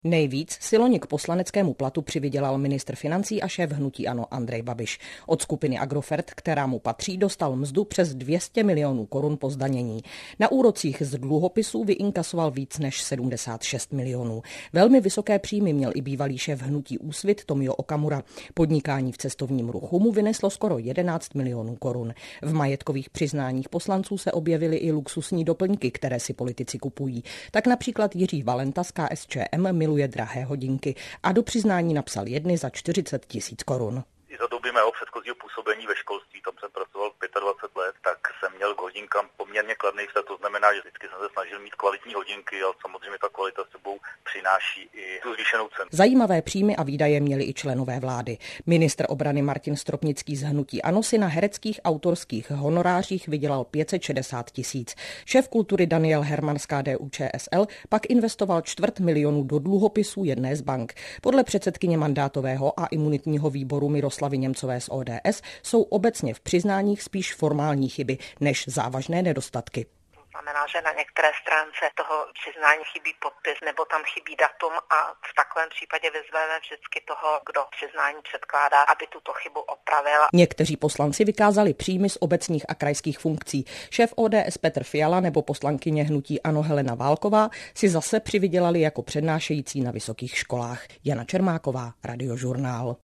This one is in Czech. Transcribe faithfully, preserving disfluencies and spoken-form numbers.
Nejvíc si loni k poslaneckému platu přivydělal ministr financí a šéf hnutí ANO Andrej Babiš. Od skupiny Agrofert, která mu patří, dostal mzdu přes dvě stě milionů korun po zdanění. Na úrocích z dluhopisů vyinkasoval víc než sedmdesát šest milionů. Velmi vysoké příjmy měl i bývalý šéf hnutí Úsvit Tomio Okamura. Podnikání v cestovním ruchu mu vyneslo skoro jedenáct milionů korun. V majetkových přiznáních poslanců se objevily i luxusní doplňky, které si politici kupují. Tak například Jiří Valenta z K S Č M miluje drahé hodinky a do přiznání napsal jedny za čtyřicet tisíc korun. I za doby mého předchozího působení ve školství, tam jsem pracoval dvacet pět let, tak jsem měl k hodinkám poměrně kladný vztah. To znamená, že vždycky jsem se snažil mít kvalitní hodinky, ale samozřejmě ta kvalita sebou přináší i tu zvýšenou cenu. Zajímavé příjmy a výdaje měli i členové vlády. Ministr obrany Martin Stropnický z hnutí ANO si na hereckých autorských honorářích vydělal pět set šedesát tisíc. Šéf kultury Daniel Herman z K D U Č S L pak investoval čtvrt milionu do dluhopisů jedné z bank. Podle předsedkyně mandátového a imunitního výboru Miroslavy Němcové z O D S jsou obecně v přiznáních spíš formální chyby než závažné nedostatky. Znamená, že na některé stránce toho přiznání chybí podpis nebo tam chybí datum a v takovém případě vyzveme vždycky toho, kdo přiznání předkládá, aby tuto chybu opravil. Někteří poslanci vykázali příjmy z obecních a krajských funkcí. Šéf O D S Petr Fiala nebo poslankyně hnutí ANO Helena Válková si zase přivydělali jako přednášející na vysokých školách. Jana Čermáková, Radiožurnál.